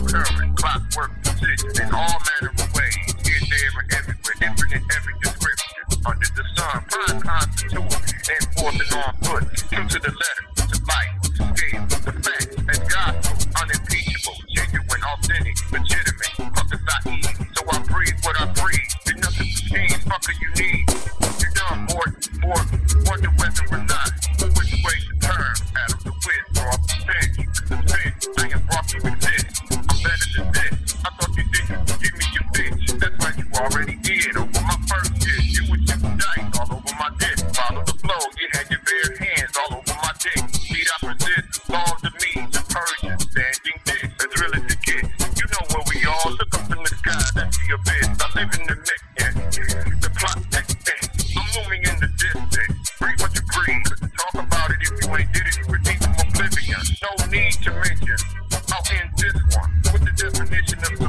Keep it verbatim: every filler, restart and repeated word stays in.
current, clockwork precision in all manner of ways. Here, there, and everywhere, different in every description. Under the sun, prime constitute, enforcing on foot, true to the letter, to life, to scale, the facts, and gospel, unimpeachable, genuine, authentic, legitimate, fuck as I eat, so I breathe what I breathe. There's nothing to change, fucker you need. You done more, more, wonder whether or not, which way to turn, out of the whiz, or off the bench, the bench, I am brought to exist. I'm better than this. I thought you didn't give me your bitch. That's right, you already did. Over my first year, you would shoot dice all over my dick. Follow the flow, you had your bare hands all over my dick. Need I persist, laws of me, the Persian, standing dick, as real as it gets. You know where we all look up in the sky, that's the abyss. I live in the mix, yeah. The plot, eh, eh. I'm moving in the distance. Breathe what you breathe. Talk about it if you ain't did it. You redeem from oblivion. No need to mention. I'll end this one with the definition of